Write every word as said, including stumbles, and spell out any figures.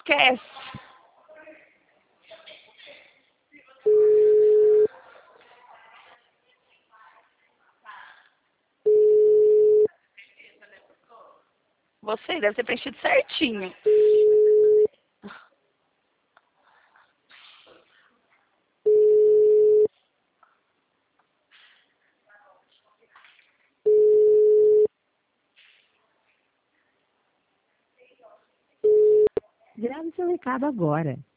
Esquece. Você deve ter preenchido certinho. Grave seu recado agora.